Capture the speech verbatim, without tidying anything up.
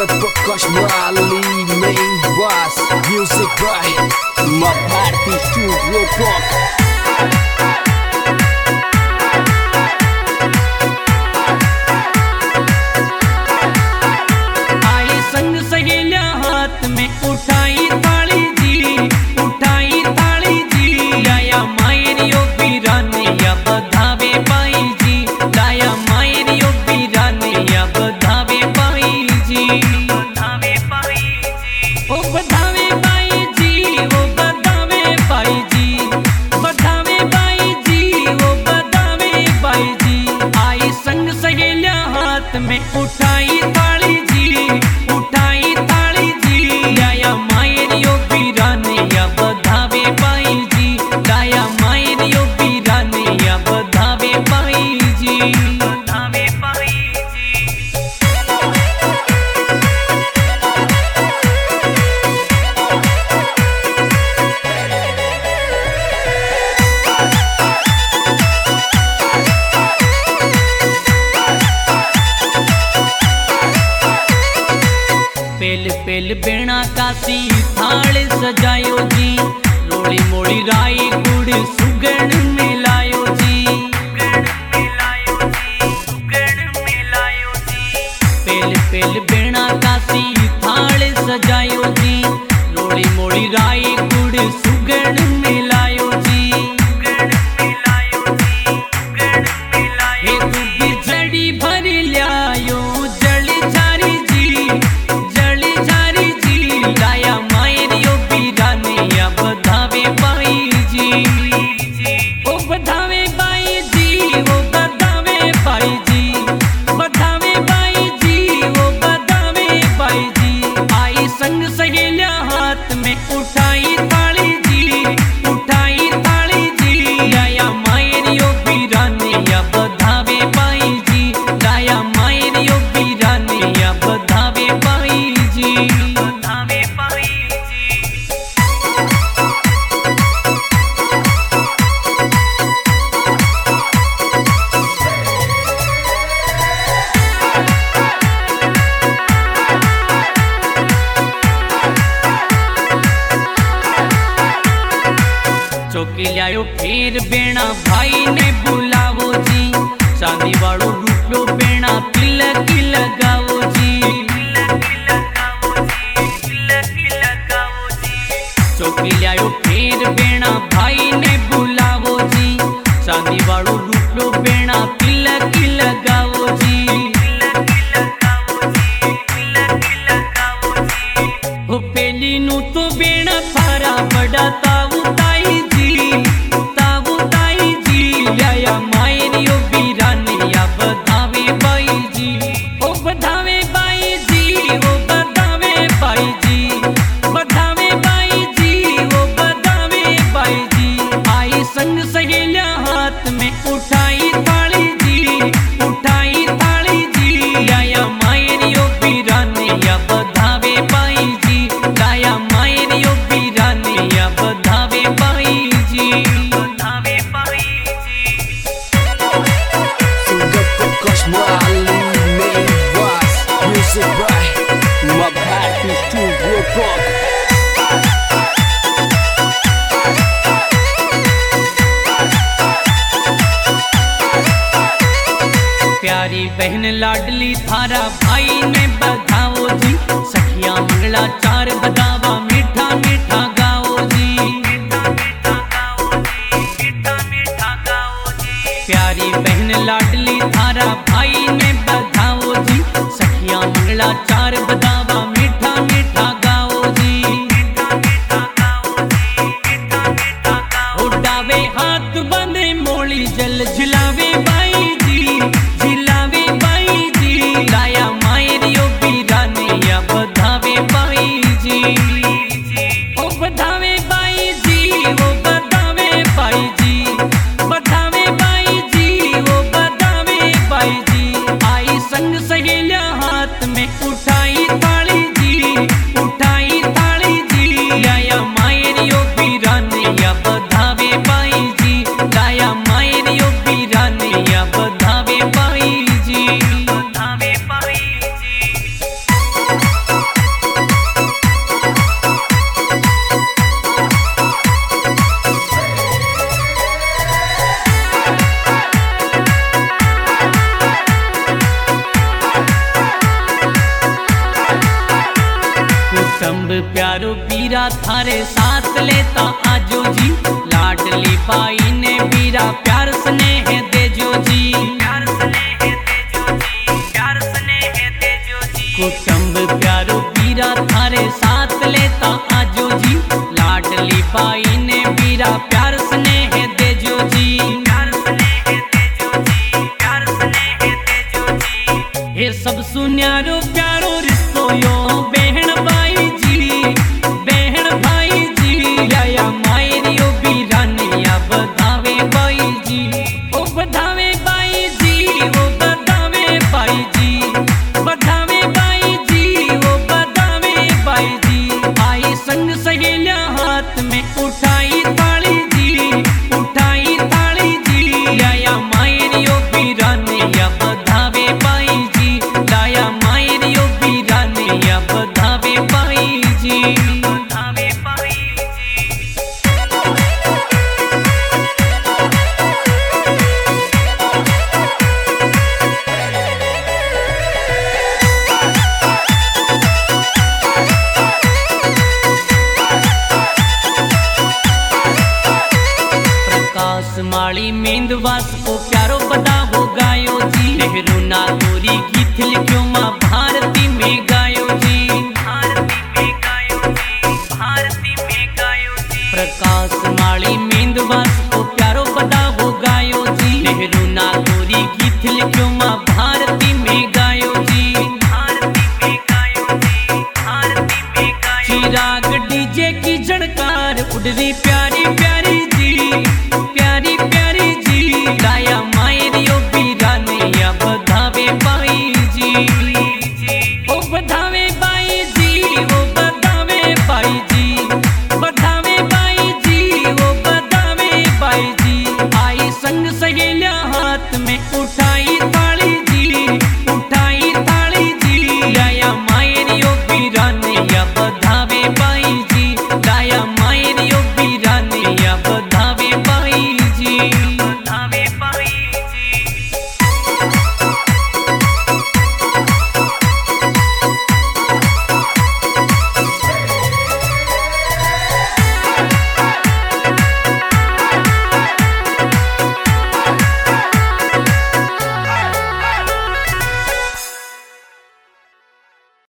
Sugar Prakash Mali main boss. Music by Mabharti Studio Rock. आई संग सहेलिया हाथ में उठाई थाली जी, उठाई थाली जी। आया मायरियो बीराने या बधावे पाई जी, लाया मायरियो बीराने या बधावे पाई जी, बधावे पाई जी। ओ बधावे पाई जी, ओ बधावे पाई जी, बधावे पाई जी, ओ बधावे पाई जी। आई संग सहेलिया हाथ में उठाई थाली जी, उठाई थाली जी। लाया मायरियो बीराने या बधावे पाई जी, लाया मायरियो बीराने या बधावे पाई जी, बधावे पाई जी। पेल पेल बेणा कासी थाल सजायो जी, रोली मोली राई गुड़ सुगण मिलायो जी, पेल पेल बेणा कासी थाल सजायो जी, रोली मोली राई गुड़ सुगण मिलायो जी। हे दूधी जड़ी भर ल्यायो जली झारी जी, जली झारी जी। लाया मायरियो बीराने या बधावे पाई जी, ओ बधावे पाई जी, ओ बधावे पाई जी, बधावे पाई जी, ओ बधावे पाई जी। आई संग सहेलिया हाथ में उठाई थाली जी, उठाई थाली जी। लाया मायरियो बीराने या बधावे पाई जी, लाया मायरियो बीराने या बधावे पाई जी, बधावे पाई जी। चौकी लायो फिर बेणा भाई ने बुलावो जी, चांदी वाड़ो रूपलो बेणा तिलक लगावो जी, चौकी लायो फिर बेणा भाई ने बुलावो जी, चांदी वाड़ो रूपलो बेणा तिलक लगावो जी। हो पेली नू तो बेणा थारा बड़ा ताऊ ताई जी, ताऊ ताई जी। लाया मायरियो बीराने या बधावे पाई जी, ओ बधावे पाई जी, ओ बधावे पाई जी, बधावे पाई जी, ओ बधावे पाई जी। आई संग सहेलिया हाथ में उठाई थाली जी, उठाई थाली जी। लाया मायरियो बीराने या बधावे पाई जी, लाया मायरियो बीराने या बधावे पाई जी, बधावे पाई जी। Sugar Prakash Mali main boss. Music by Mabharti Studio Rock. प्यारी बहन लाडली थारा भाई ने बधाओ जी, सखिया मंगला चार बदावा मीठा मीठा गाओ जी, प्यारी बहन लाडली थारा भाई ने बधाओ जी, सखिया मंगला चार बदावा मीठा मीठा गाओ जी। उड़ावे हाथ बंदे मोली जल झिलावे बाई जी, झिलावे बाई जी। लाया मायरियो बीराने या बधावे पाई जी, ओ बधावे पाई जी, ओ बधावे पाई जी, बधावे पाई जी, ओ बधावे पाई जी। आई संग सहेलिया हाथ में उठाई थाली जी, उठाई थाली जी। लाया मायरियो बीराने या बधावे पाई जी, लाया मायरियो बीराने या बधावे पाई जी, बधावे पाई जी। कुटुंब प्यारो पीरा थारे साथ लेता आजो जी, लाडली बाई ने पीरा प्यार स्नेह देजो जी, प्यार स्नेह देजो जी, प्यार स्नेह देजो जी। कुटुंब प्यारो पीरा थारे साथ लेता आजो जी, लाडली बाई ने पीरा प्यार स्नेह देजो जी, प्यार स्नेह देजो जी, प्यार स्नेह देजो जी। ये सब सुन्यारो प्यारो रिश्तो यो बहन